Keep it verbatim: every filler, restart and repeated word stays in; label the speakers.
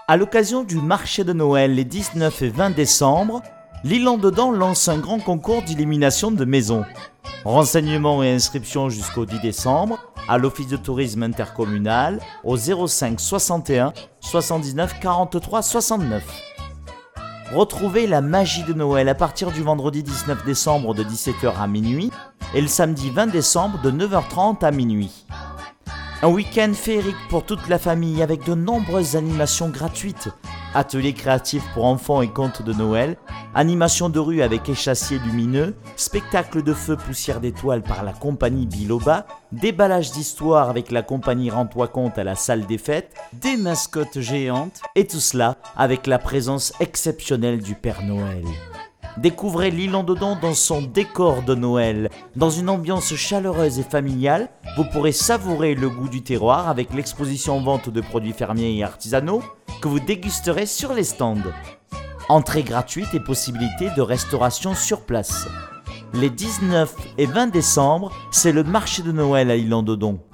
Speaker 1: À l'occasion du marché de Noël les dix-neuf et vingt décembre, l'Île-en-Dedans lance un grand concours d'illumination de maisons. Renseignements et inscriptions jusqu'au dix décembre à l'Office de tourisme intercommunal au zéro cinq soixante et un soixante-dix-neuf quarante-trois soixante-neuf. Retrouvez la magie de Noël à partir du vendredi dix-neuf décembre de dix-sept heures à minuit et le samedi vingt décembre de neuf heures trente à minuit. Un week-end féerique pour toute la famille avec de nombreuses animations gratuites, ateliers créatifs pour enfants et contes de Noël, animations de rue avec échassiers lumineux, spectacle de feu poussière d'étoiles par la compagnie Biloba, déballage d'histoire avec la compagnie Rends-toi compte à la salle des fêtes, des mascottes géantes et tout cela avec la présence exceptionnelle du Père Noël. Découvrez l'Île-en-Dedans dans son décor de Noël. Dans une ambiance chaleureuse et familiale, vous pourrez savourer le goût du terroir avec l'exposition vente de produits fermiers et artisanaux que vous dégusterez sur les stands. Entrée gratuite et possibilité de restauration sur place. Les dix-neuf et vingt décembre, c'est le marché de Noël à Île-en-Dedans.